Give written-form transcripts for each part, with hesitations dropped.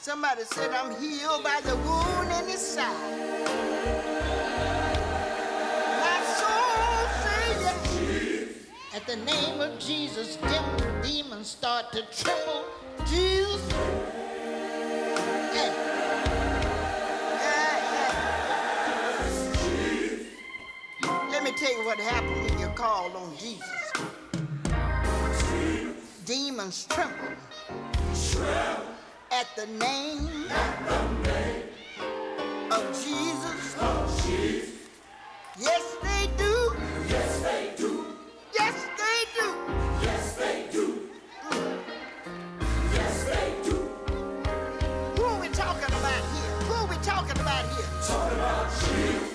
Somebody said I'm healed by the wound in his side. My soul say yes. At the name of Jesus, demons start to tremble. Jesus. Hey. Let me tell you what happened when you called on Jesus. Demons tremble at the name of Jesus. Yes, they do. Yes, they do. Yes, they do. Yes, they do. Yes, they do. Who are we talking about here? Who are we talking about here? Talking about Jesus.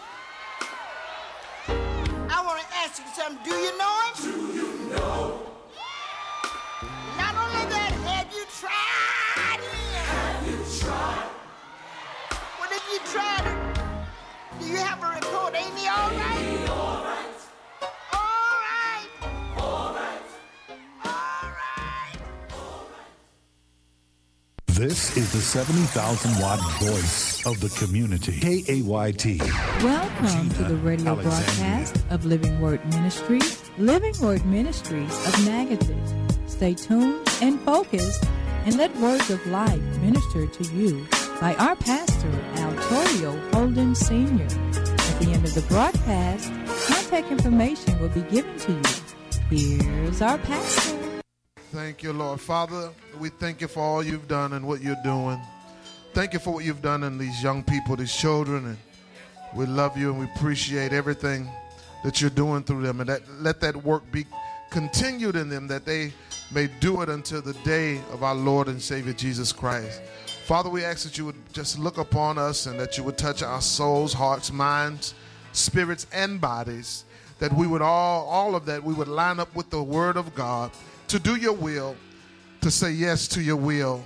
I want to ask you something. Do you know him? Do you know? Not only that, have you tried him? Have you tried? Well, if you tried it, do you have a report? Ain't he all right? Ain't he all right? All right. All right. All right. All right. This is the 70,000 watt voice of the community. KAYT. Welcome to the radio broadcast of Living Word Ministries. Living Word Ministries of Natchitoches. Stay tuned and focused and let words of life minister to you by our pastor, Altorio Holden Sr. At the end of the broadcast, contact information will be given to you. Here's our pastor. Thank you, Lord. Father, we thank you for all you've done and what you're doing. Thank you for what you've done in these young people, these children, and we love you and we appreciate everything that you're doing through them, and let that work be continued in them, that they may do it until the day of our Lord and Savior Jesus Christ. Father, we ask that you would just look upon us and that you would touch our souls, hearts, minds, spirits, and bodies, that we would all of that, we would line up with the word of God to do your will, to say yes to your will.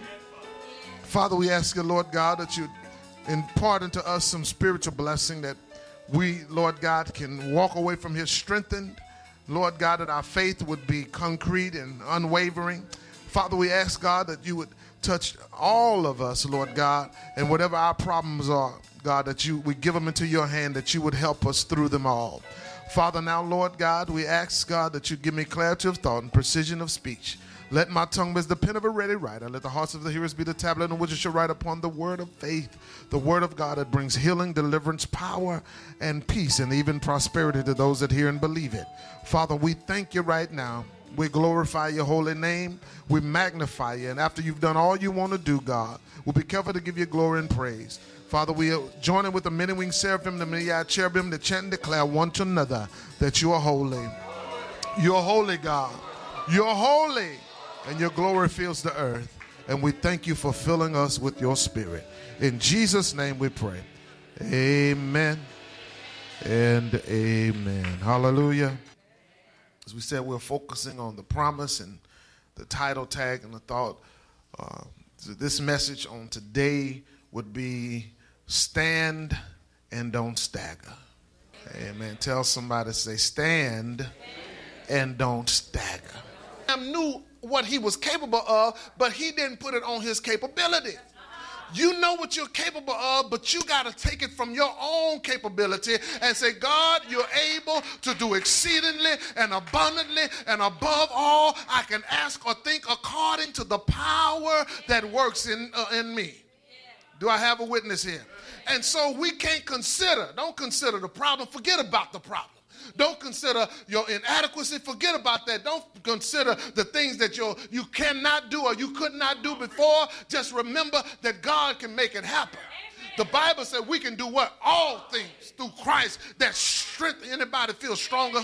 Father, we ask you, Lord God, that you impart into us some spiritual blessing, that we, Lord God, can walk away from here strengthened. Lord God, that our faith would be concrete and unwavering. Father, we ask, God, that you would touch all of us, Lord God, and whatever our problems are, God, that we give them into your hand, that you would help us through them all. Father, now, Lord God, we ask, God, that you give me clarity of thought and precision of speech. Let my tongue be as the pen of a ready writer. Let the hearts of the hearers be the tablet on which I shall write upon the word of faith, the word of God that brings healing, deliverance, power, and peace, and even prosperity to those that hear and believe it. Father, we thank you right now. We glorify your holy name. We magnify you. And after you've done all you want to do, God, we'll be careful to give you glory and praise. Father, we are joining with the many winged seraphim, the many-eyed cherubim, to chant and declare one to another that you are holy. You're holy, God. You're holy. And your glory fills the earth. And we thank you for filling us with your spirit. In Jesus' name we pray. Amen and amen. Hallelujah. As we said, we're focusing on the promise, and the title tag and the thought. This message on today would be stand and don't stagger. Amen. Tell somebody, say, stand and don't stagger. I knew what he was capable of, but he didn't put it on his capability. You know what you're capable of, but you got to take it from your own capability and say, God, you're able to do exceedingly and abundantly and above all I can ask or think, according to the power that works in me. Do I have a witness here? And so we can't don't consider the problem, forget about the problem. Don't consider your inadequacy. Forget about that. Don't consider the things that you cannot do or you could not do before. Just remember that God can make it happen. The Bible said we can do what? All things through Christ that strengthen. Anybody feel stronger?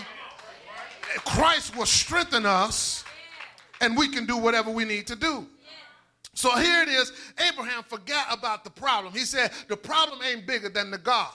Christ will strengthen us, and we can do whatever we need to do. So here it is. Abraham forgot about the problem. He said the problem ain't bigger than the God.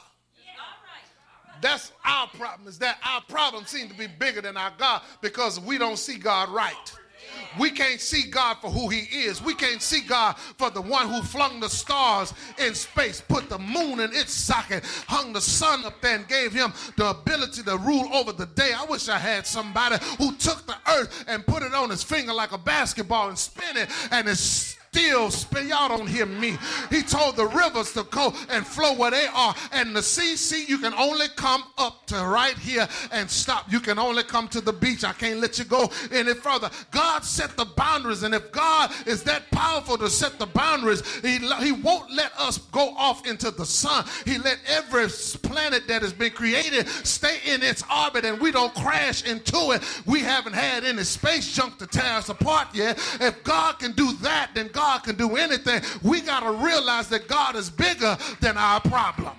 That's our problem, is that our problem seems to be bigger than our God because we don't see God right. We can't see God for who he is. We can't see God for the one who flung the stars in space, put the moon in its socket, hung the sun up there and gave him the ability to rule over the day. I wish I had somebody who took the earth and put it on his finger like a basketball and spin it, and it's still spin. Y'all don't hear me. He told the rivers to go and flow where they are. And the sea, you can only come up to right here and stop. You can only come to the beach. I can't let you go any further. God set the boundaries, and if God is that powerful to set the boundaries, he won't let us go off into the sun. He let every planet that has been created stay in its orbit, and we don't crash into it. We haven't had any space junk to tear us apart yet. If God can do that, then God can do anything. We got to realize that God is bigger than our problem.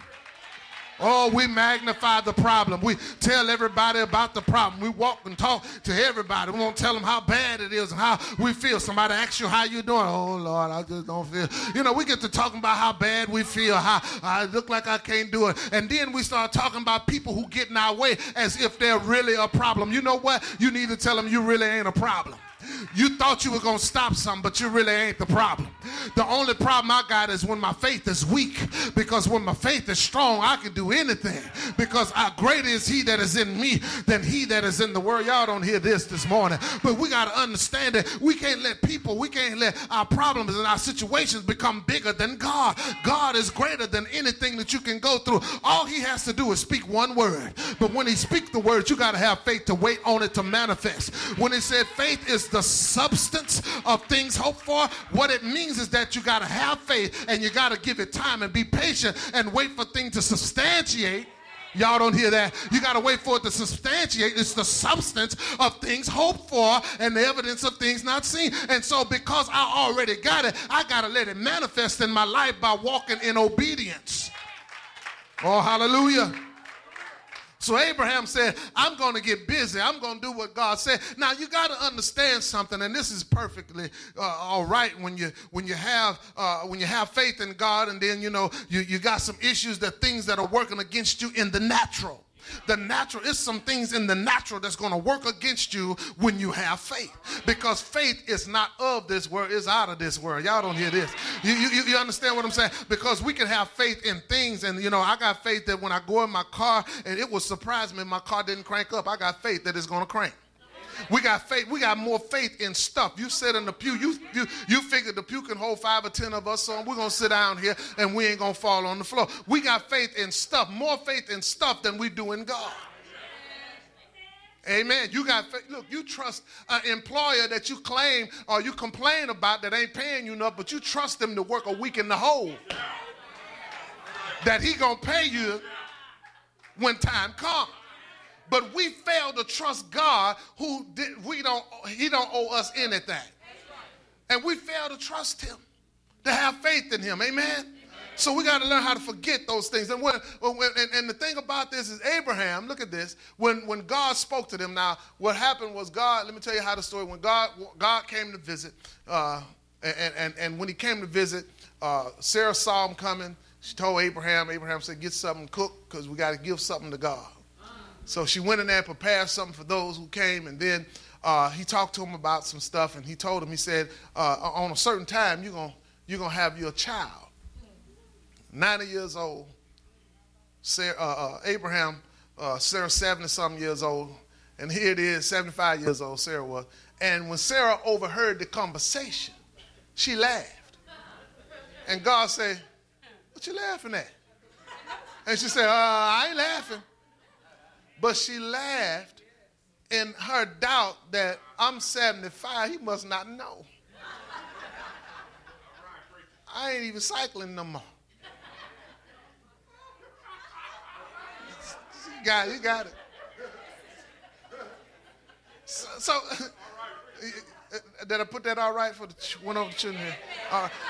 Oh, we magnify the problem. We tell everybody about the problem. We walk and talk to everybody. We won't tell them how bad it is and how we feel. Somebody asks you how you doing. Oh, Lord, I just don't feel. You know, we get to talking about how bad we feel, how I look like I can't do it. And then we start talking about people who get in our way as if they're really a problem. You know what? You need to tell them you really ain't a problem. You thought you were going to stop something, but you really ain't the problem. The only problem I got is when my faith is weak, because when my faith is strong, I can do anything, because greater is he that is in me than he that is in the world. Y'all don't hear this morning, but we got to understand that we can't let our problems and our situations become bigger than God. God is greater than anything that you can go through. All he has to do is speak one word, but when he speaks the word, you got to have faith to wait on it to manifest. When he said faith is the substance of things hoped for, what it means is that you got to have faith, and you got to give it time and be patient and wait for things to substantiate. Y'all don't hear that. You got to wait for it to substantiate. It's the substance of things hoped for and the evidence of things not seen. And so because I already got it, I got to let it manifest in my life by walking in obedience. Oh, hallelujah. So Abraham said, I'm going to get busy. I'm going to do what God said. Now, you got to understand something, and this is perfectly all right when you have faith in God, and then, you know, you got some issues, that things that are working against you in the natural. The natural is some things in the natural that's going to work against you when you have faith, because faith is not of this world, it's out of this world. Y'all don't hear this. You understand what I'm saying? Because we can have faith in things, and you know, I got faith that when I go in my car and it would surprise me, my car didn't crank up. I got faith that it's going to crank. We got faith. We got more faith in stuff. You sit in the pew. You figure the pew can hold 5 or 10 of us, so we're going to sit down here and we ain't going to fall on the floor. We got faith in stuff, more faith in stuff than we do in God. Amen. You got faith. Look, you trust an employer that you claim or you complain about that ain't paying you enough, but you trust them to work a week in the hole. That he going to pay you when time comes. But we fail to trust God, he don't owe us anything. And we fail to trust him, to have faith in him. Amen? So we got to learn how to forget those things. And the thing about this is Abraham, look at this, when God spoke to them. Now, what happened was God, let me tell you how the story, when God came to visit, and when he came to visit, Sarah saw him coming. She told Abraham said, get something cooked because we got to give something to God. So she went in there and prepared something for those who came, and then he talked to him about some stuff, and he told him, he said, on a certain time, you're gonna have your child. 90 years old, Abraham, Sarah 70-something years old, and here it is, 75 years old, Sarah was. And when Sarah overheard the conversation, she laughed. And God said, what you laughing at? And she said, I ain't laughing. But she laughed in her doubt that I'm 75, he must not know. I ain't even cycling no more. You got it. So did I put that all right for the one over the children here? All right.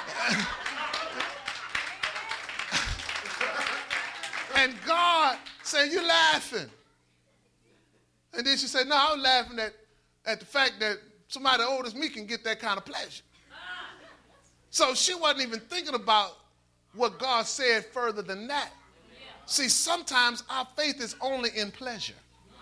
And God said, you laughing. And then she said, no, I was laughing at the fact that somebody old as me can get that kind of pleasure. So she wasn't even thinking about what God said further than that. See, sometimes our faith is only in pleasure.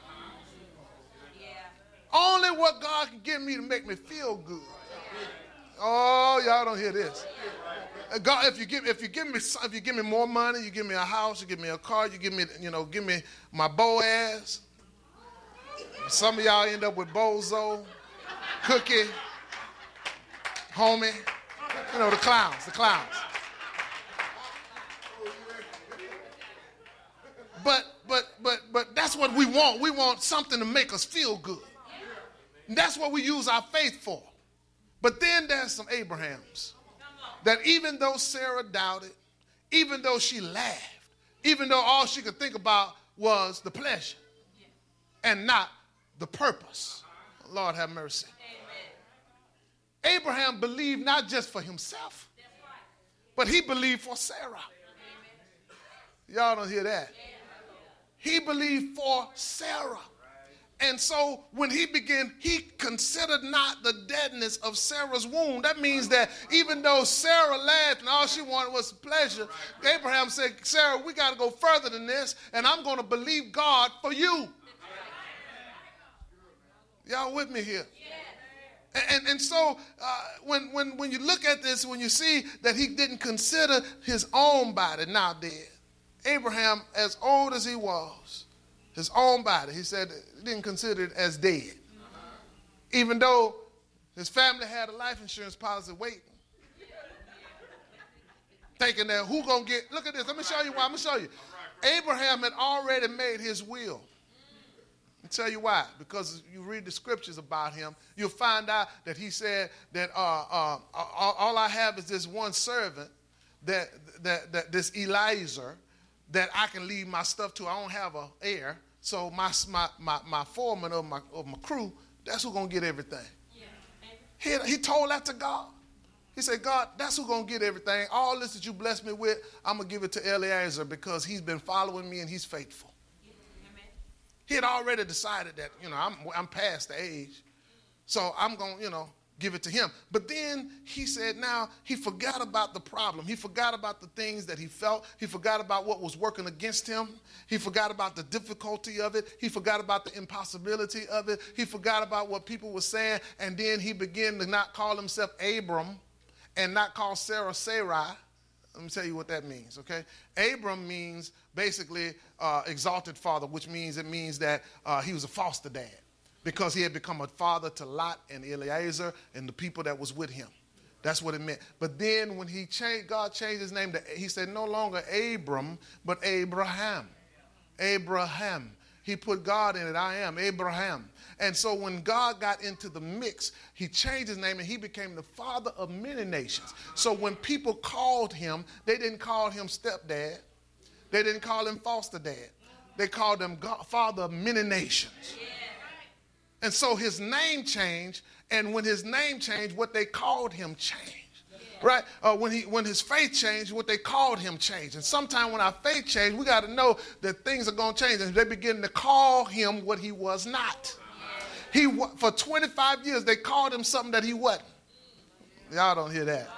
Only what God can give me to make me feel good. Oh, y'all don't hear this. God, if you give me more money, you give me a house, you give me a car, you give me my Boaz. Some of y'all end up with Bozo, Cookie, Homie. You know, the clowns. But that's what we want. We want something to make us feel good. And that's what we use our faith for. But then there's some Abrahams that even though Sarah doubted, even though she laughed, even though all she could think about was the pleasure and not the purpose. Lord have mercy. Abraham believed not just for himself, but he believed for Sarah. Y'all don't hear that. He believed for Sarah. And so when he began, he considered not the deadness of Sarah's womb. That means that even though Sarah laughed and all she wanted was pleasure, Abraham said, Sarah, we got to go further than this, and I'm going to believe God for you. Y'all with me here? And so when you look at this, when you see that he didn't consider his own body now dead, Abraham, as old as he was, his own body, he said he didn't consider it as dead. Even though his family had a life insurance policy waiting. Thinking that who gonna get, look at this, let me show you why, I'm gonna show you. Abraham had already made his will. I'll tell you why. Because you read the scriptures about him, you'll find out that he said that all I have is this one servant, that this Eliezer, that I can leave my stuff to. I don't have an heir. So my foreman of my crew, that's who's going to get everything. Yeah. He told that to God. He said, God, that's who's going to get everything. All this that you blessed me with, I'm going to give it to Eliezer because he's been following me and he's faithful. Yeah. He had already decided that, I'm past the age. So I'm going to, give it to him. But then he said now he forgot about the problem. He forgot about the things that he felt. He forgot about what was working against him. He forgot about the difficulty of it. He forgot about the impossibility of it. He forgot about what people were saying. And then he began to not call himself Abram and not call Sarah Sarai. Let me tell you what that means, okay? Abram means basically exalted father, which means that he was a foster dad, because he had become a father to Lot and Eliezer and the people that was with him. That's what it meant. But then when God changed his name, he said no longer Abram, but Abraham. Abraham. He put God in it. I am Abraham. And so when God got into the mix, he changed his name and he became the father of many nations. So when people called him, they didn't call him stepdad. They didn't call him foster dad. They called him father of many nations. And so his name changed, and when his name changed, what they called him changed. Right? When his faith changed, what they called him changed. And sometimes when our faith changed, we got to know that things are going to change. And they begin to call him what he was not. For 25 years, they called him something that he wasn't. Y'all don't hear that.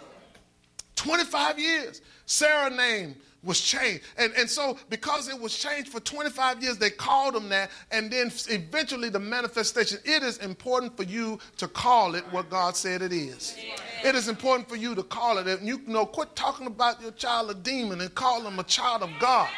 25 years. Sarah's name was changed. And so because it was changed for 25 years, they called him that. And then eventually the manifestation, it is important for you to call it what God said it is. Amen. It is important for you to call it. And quit talking about your child a demon and call him a child of God.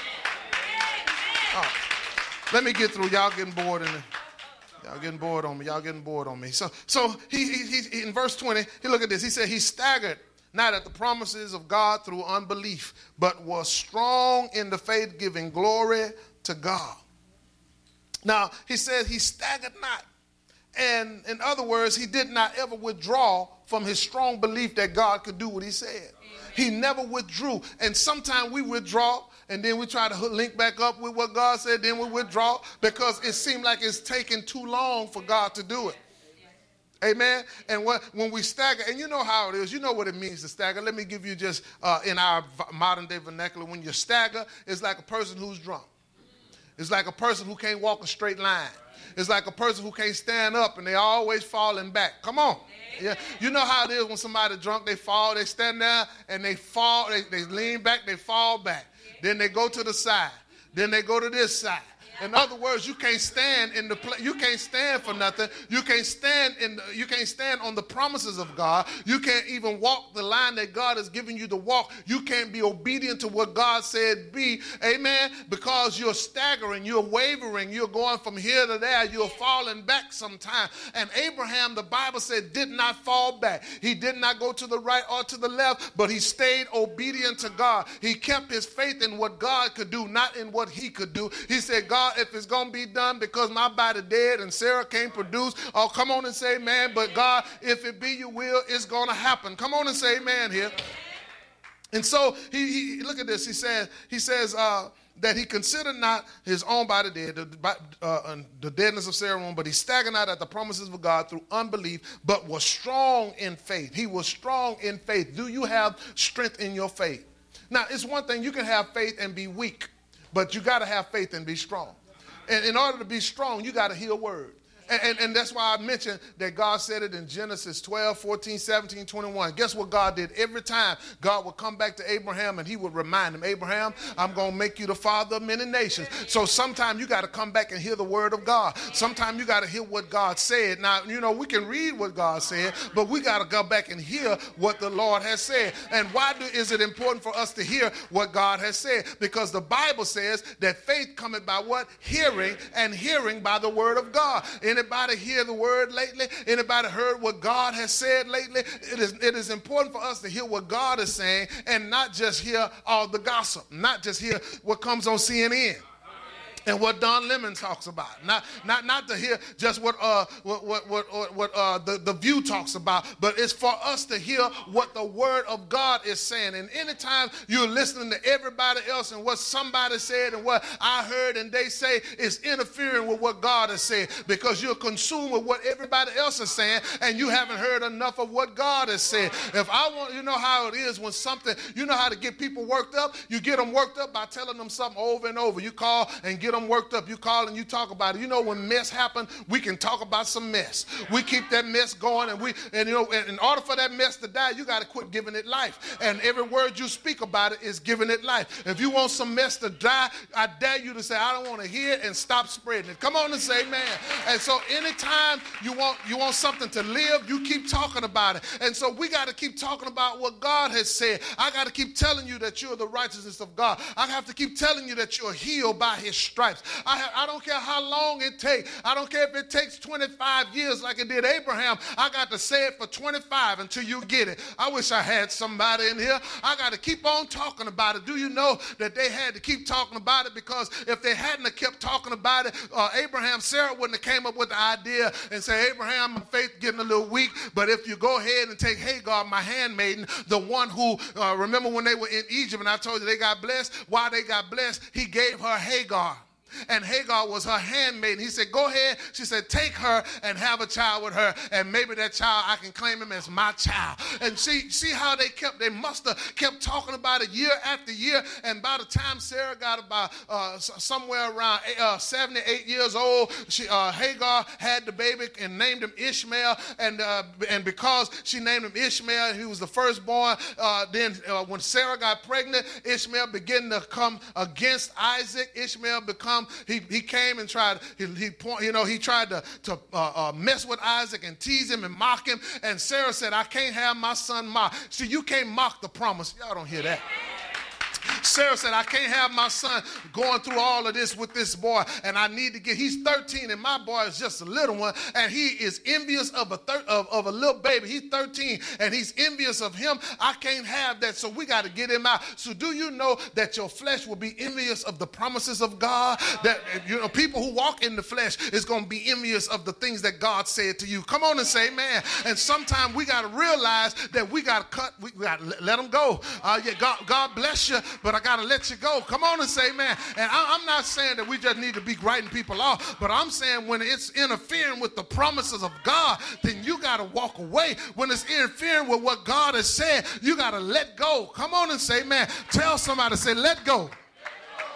Oh, let me get through. Y'all getting bored Y'all getting bored on me. So he in verse 20, look at this. He said he staggered not at the promises of God through unbelief, but was strong in the faith, giving glory to God. Now, he said he staggered not. And in other words, he did not ever withdraw from his strong belief that God could do what he said. Amen. He never withdrew. And sometimes we withdraw, and then we try to link back up with what God said, then we withdraw because it seemed like it's taking too long for God to do it. Amen. And when we stagger, and you know how it is, you know what it means to stagger. Let me give you just in our modern day vernacular, when you stagger, it's like a person who's drunk. It's like a person who can't walk a straight line. It's like a person who can't stand up and they always falling back. Come on. Yeah. You know how it is when somebody's drunk, they fall, they stand there and they fall, they lean back, they fall back. Then they go to the side. Then they go to this side. In other words, you can't stand in the you can't stand for nothing. You can't stand you can't stand on the promises of God. You can't even walk the line that God has given you to walk. You can't be obedient to what God said be. Amen. Because you're staggering, you're wavering, you're going from here to there, you're falling back sometime. And Abraham, the Bible said, did not fall back. He did not go to the right or to the left, but he stayed obedient to God. He kept his faith in what God could do, not in what he could do. He said, God, if it's going to be done because my body dead and Sarah can't produce, oh, come on and say amen. But God, if it be your will, it's going to happen. Come on and say amen here. And so he look at this. He says that he considered not his own body dead, the deadness of Sarah, but he staggered not at the promises of God through unbelief, but was strong in faith. He was strong in faith. Do you have strength in your faith? Now, it's one thing, you can have faith and be weak, but you got to have faith and be strong. And in order to be strong, you got to hear a word. And that's why I mentioned that God said it in Genesis 12, 14, 17, 21. Guess what God did? Every time God would come back to Abraham and he would remind him, Abraham, I'm going to make you the father of many nations. So sometimes you got to come back and hear the word of God. Sometimes you got to hear what God said. Now, you know, we can read what God said, but we got to go back and hear what the Lord has said. And why is it important for us to hear what God has said? Because the Bible says that faith cometh by what? Hearing, and hearing by the word of God. Anybody hear the word lately? Anybody heard what God has said lately? It is important for us to hear what God is saying and not just hear all the gossip, not just hear what comes on CNN. And what Don Lemon talks about, not to hear just what the View talks about, but it's for us to hear what the Word of God is saying. And anytime you're listening to everybody else and what somebody said and what I heard and they say is interfering with what God has said, because you're consumed with what everybody else is saying and you haven't heard enough of what God has said. If I want, you know how it is when something, you know how to get people worked up? You get them worked up by telling them something over and over. You call and get them worked up. You call and you talk about it. You know, when mess happen, we can talk about some mess. We keep that mess going, and you know, in order for that mess to die, you got to quit giving it life. And every word you speak about it is giving it life. If you want some mess to die, I dare you to say, I don't want to hear it, and stop spreading it. Come on and say amen. And so anytime you want something to live, you keep talking about it. And so we got to keep talking about what God has said. I got to keep telling you that you're the righteousness of God. I have to keep telling you that you're healed by his stripes. I don't care how long it takes. I don't care if it takes 25 years like it did Abraham. I got to say it for 25 until you get it. I wish I had somebody in here. I got to keep on talking about it. Do you know that they had to keep talking about it? Because if they hadn't have kept talking about it, Sarah wouldn't have came up with the idea and say, Abraham, my faith getting a little weak, but if you go ahead and take Hagar, my handmaiden, the one who, remember when they were in Egypt and I told you they got blessed? Why they got blessed? He gave her Hagar. And Hagar was her handmaiden. He said, go ahead. She said, take her and have a child with her. And maybe that child, I can claim him as my child. And see how they must have kept talking about it year after year. And by the time Sarah got about somewhere around 78 years old, Hagar had the baby and named him Ishmael. And because she named him Ishmael, he was the firstborn. Then when Sarah got pregnant, Ishmael began to come against Isaac. Ishmael he came and tried, he tried to mess with Isaac and tease him and mock him. And Sarah said, I can't have my son mocked. See, you can't mock the promise. Y'all don't hear that. Sarah said, I can't have my son going through all of this with this boy, and I need to he's 13, and my boy is just a little one, and he is envious of a little baby. He's 13, and he's envious of him. I can't have that, so we got to get him out. So do you know that your flesh will be envious of the promises of God? That, you know, people who walk in the flesh is going to be envious of the things that God said to you. Come on and say amen. And sometimes we got to realize that we got to we got to let them go. God bless you, but I got to let you go. Come on and say amen. And I'm not saying that we just need to be writing people off, but I'm saying when it's interfering with the promises of God, then you got to walk away. When it's interfering with what God has said, you got to let go. Come on and say amen. Tell somebody, say, let go.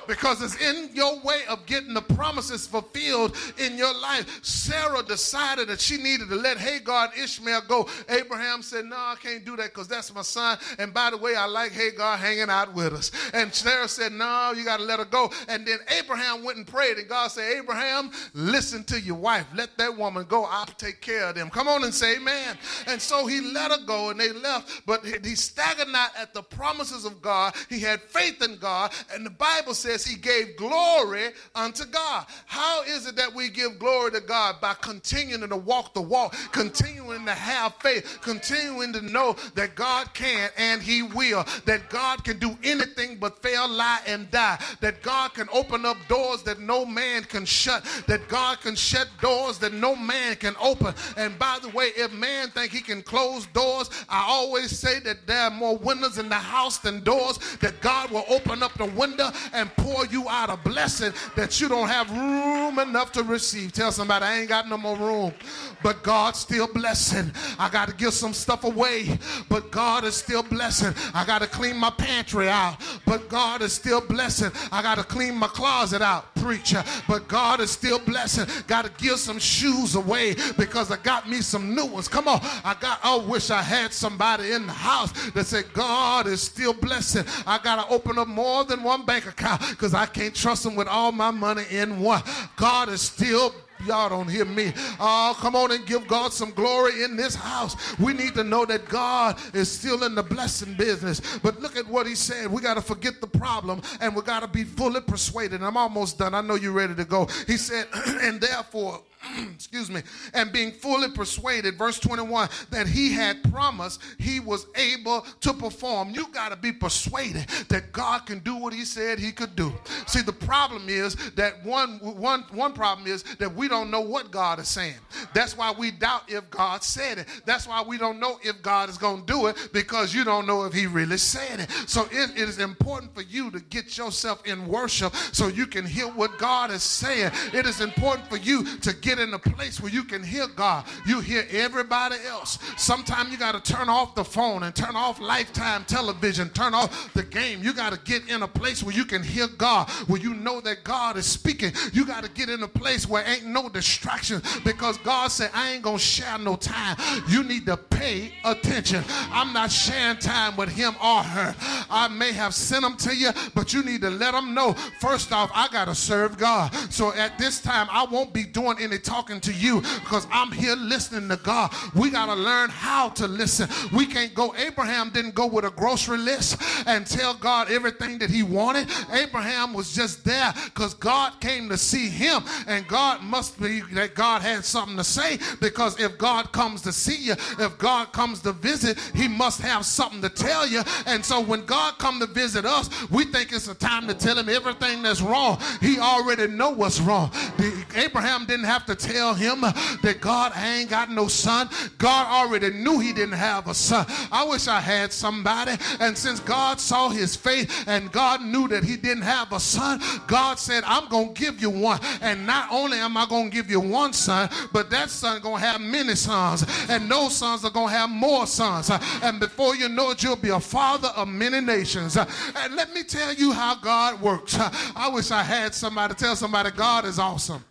because it's in your way of getting the promises fulfilled in your life. Sarah decided that she needed to let Hagar and Ishmael go. Abraham said, no, I can't do that because that's my son. And by the way, I like Hagar hanging out with us. And Sarah said, no, you got to let her go. And then Abraham went and prayed, and God said, Abraham, listen to your wife. Let that woman go. I'll take care of them. Come on and say amen. And so he let her go, and they left. But he staggered not at the promises of God. He had faith in God, and the Bible says he gave glory unto God. How is it that we give glory to God? By continuing to walk the walk, continuing to have faith, continuing to know that God can and he will, that God can do anything but fail, lie, and die, that God can open up doors that no man can shut, that God can shut doors that no man can open. And by the way, if man think he can close doors, I always say that there are more windows in the house than doors, that God will open up the window and pour you out a blessing that you don't have room enough to receive. Tell somebody, I ain't got no more room, but God's still blessing. I got to give some stuff away, but God is still blessing. I got to clean my pantry out, but God is still blessing. I got to clean my closet out, preacher, but God is still blessing. Got to give some shoes away because I got me some new ones. Come on, I wish I had somebody in the house that said God is still blessing. I got to open up more than one bank account because I can't trust him with all my money in one. God is still. Y'all don't hear me. Oh, come on and give God some glory in this house. We need to know that God is still in the blessing business. But look at what he said. We got to forget the problem, and we got to be fully persuaded. I'm almost done. I know you're ready to go. He said, and therefore, excuse me, and being fully persuaded, verse 21, that he had promised, he was able to perform. You got to be persuaded that God can do what he said he could do. See, the problem is that one problem is that we don't know what God is saying. That's why we doubt if God said it. That's why we don't know if God is going to do it, because you don't know if he really said it. So it is important for you to get yourself in worship so you can hear what God is saying. It is important for you to get in a place where you can hear God. You hear everybody else. Sometimes you got to turn off the phone and turn off Lifetime television, turn off the game. You got to get in a place where you can hear God, where you know that God is speaking. You got to get in a place where ain't no distractions, because God said, I ain't gonna share no time. You need to pay attention. I'm not sharing time with him or her. I may have sent them to you, but you need to let them know, first off, I got to serve God. So at this time, I won't be doing any talking to you because I'm here listening to God. We got to learn how to listen. We can't go. Abraham didn't go with a grocery list and tell God everything that he wanted. Abraham was just there because God came to see him, and God must be that God had something to say, because if God comes to see you, if God comes to visit, he must have something to tell you. And so when God come to visit us, we think it's a time to tell him everything that's wrong. He already know what's wrong. Abraham didn't have to tell him that God, I ain't got no son. God already knew he didn't have a son. I wish I had somebody. And since God saw his faith and God knew that he didn't have a son, God said, I'm going to give you one. And not only am I going to give you one son, but that son going to have many sons. And those sons are going to have more sons. And before you know it, you'll be a father of many nations. And let me tell you how God works. I wish I had somebody tell somebody God is awesome.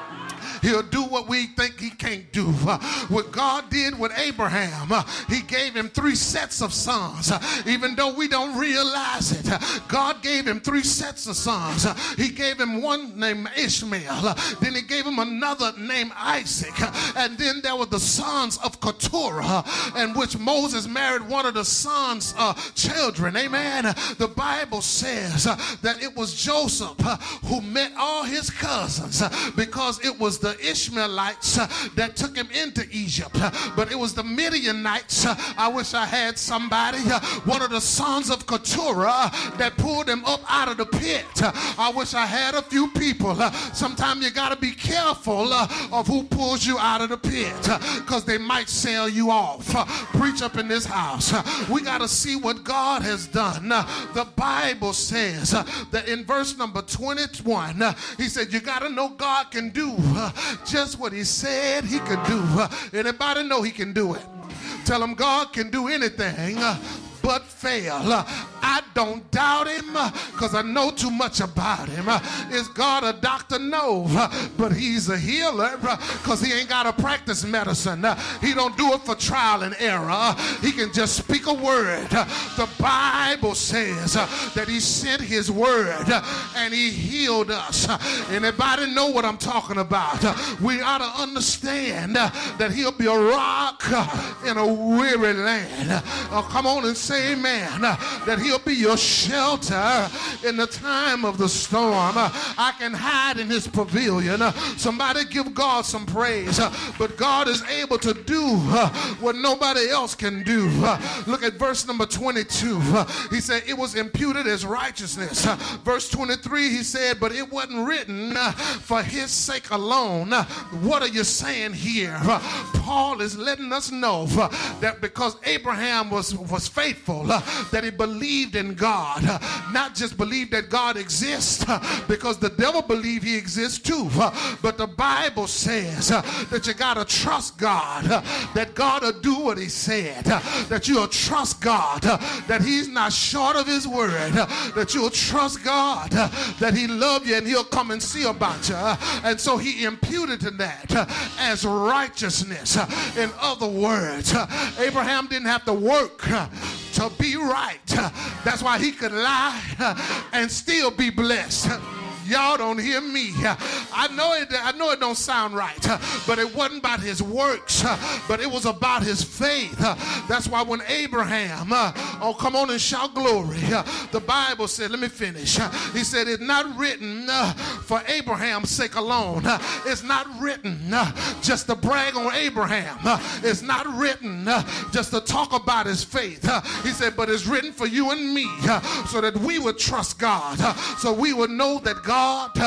He'll do what we think he can't do. What God did with Abraham, he gave him 3 sets of sons. Even though we don't realize it, God gave him 3 sets of sons. He gave him one named Ishmael. Then he gave him another named Isaac. And then there were the sons of Keturah, in which Moses married one of the sons' children. Amen. The Bible says that it was Joseph who met all his cousins, because it was the Ishmaelites that took him into Egypt. But it was the Midianites, I wish I had somebody, one of the sons of Keturah, that pulled him up out of the pit. I wish I had a few people. Sometimes you got to be careful of who pulls you out of the pit, because they might sell you off. Preach up in this house. We got to see what God has done. The Bible says that in verse number 21, he said, you got to know God can do just what he said he could do. Anybody know he can do it? Tell him God can do anything but fail. I don't doubt him because I know too much about him. Is God a doctor? No, but he's a healer because he ain't got to practice medicine. He don't do it for trial and error. He can just speak a word. The Bible says that he sent his word and he healed us. Anybody know what I'm talking about? We ought to understand that he'll be a rock in a weary land. Come on and say amen. That he'll be your shelter in the time of the storm. I can hide in his pavilion. Somebody give God some praise. But God is able to do what nobody else can do. Look at verse number 22. He said it was imputed as righteousness. Verse 23, he said, but it wasn't written for his sake alone. What are you saying here? Paul is letting us know that because Abraham was faithful, that he believed in God, not just believed that God exists, because the devil believed he exists too, but the Bible says that you got to trust God, that God will do what he said, that you'll trust God, that he's not short of his word, that you'll trust God, that he loves you and he'll come and see about you. And so he imputed to that as righteousness. In other words, Abraham didn't have to work to be right. That's why he could lie and still be blessed. Y'all don't hear me. I know it don't sound right, but it wasn't about his works, but it was about his faith. That's why when Abraham, oh come on and shout glory, the Bible said, let me finish. He said it's not written for Abraham's sake alone. It's not written just to brag on Abraham. It's not written just to talk about his faith. He said, but it's written for you and me so that we would trust God, so we would know that God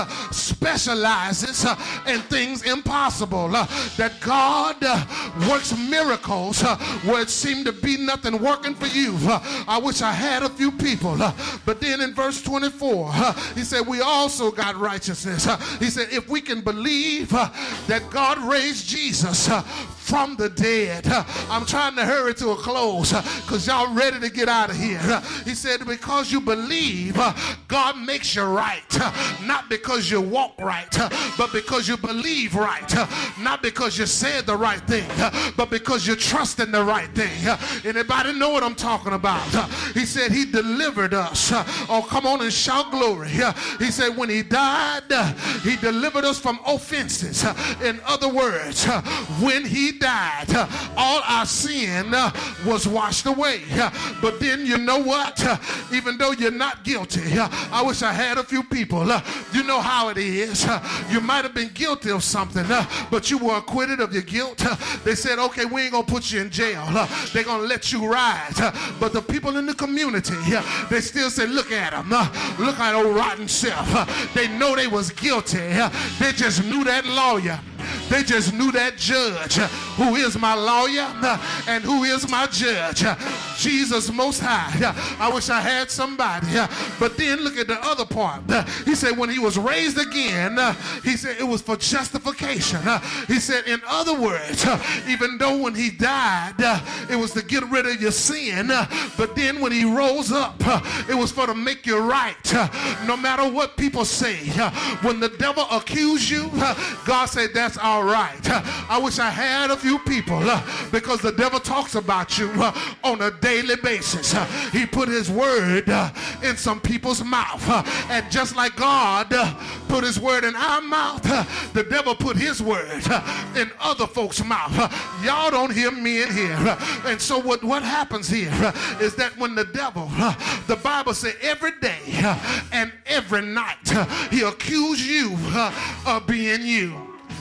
specializes in things impossible, that God works miracles where it seemed to be nothing working for you. I wish I had a few people, but then in verse 24 he said we also got righteousness. He said if we can believe that God raised Jesus from the dead. I'm trying to hurry to a close because y'all ready to get out of here. He said because you believe, God makes you right, not because you walk right, but because you believe right, not because you said the right thing, but because you trust in the right thing. Anybody know what I'm talking about? He said he delivered us. Oh, come on and shout glory. He said when he died, he delivered us from offenses. In other words, when he died, all our sin was washed away. But then you know what? Even though you're not guilty, I wish I had a few people. You know how it is. You might have been guilty of something, but you were acquitted of your guilt. They said, okay, we ain't gonna put you in jail. They're gonna let you ride. But the people in the community, they still say, look at him. Look at old rotten self. They know they was guilty. They just knew that lawyer. They just knew that judge, who is my lawyer and who is my judge, Jesus Most High. I wish I had somebody. But then look at the other part. He said when he was raised again, he said it was for justification. He said, in other words, even though when he died, it was to get rid of your sin, but then when he rose up, it was for to make you right. No matter what people say, when the devil accused you, God said, that's all right. I wish I had a few people, because the devil talks about you on a daily basis. He put his word in some people's mouth, and just like God put his word in our mouth, the devil put his word in other folks' mouth. Y'all don't hear me in here. And so what happens here is that when the devil, the Bible says every day and every night, he accused you of being you.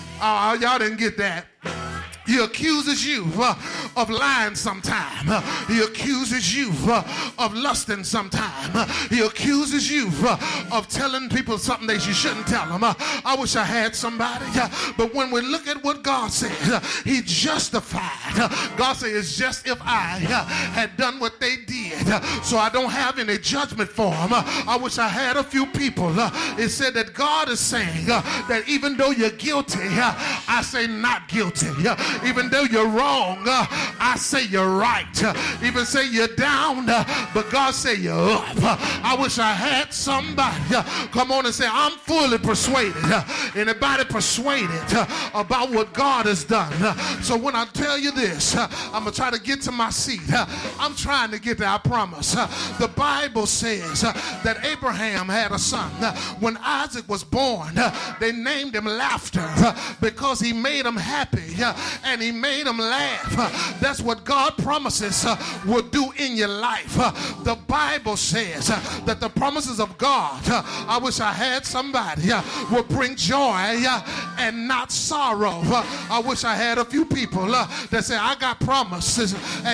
Y'all didn't get that. He accuses you of lying sometime. He accuses you of lusting sometime. He accuses you of telling people something that you shouldn't tell them. I wish I had somebody. But when we look at what God said, he justified. God said it's just if I had done what they did, so I don't have any judgment for them. I wish I had a few people. It said that God is saying that even though you're guilty, I say not guilty. Even though you're wrong, I say you're right. Even say you're down, but God say you're up. I wish I had somebody come on and say, I'm fully persuaded. Anybody persuaded about what God has done? So when I tell you this, I'm going to try to get to my seat. I'm trying to get to our promise. The Bible says that Abraham had a son. When Isaac was born, they named him Laughter because he made him happy and he made him laugh. That's what God promises will do in your life. The Bible says that the promises of God, I wish I had somebody, will bring joy and not sorrow. I wish I had a few people that say, I got promises.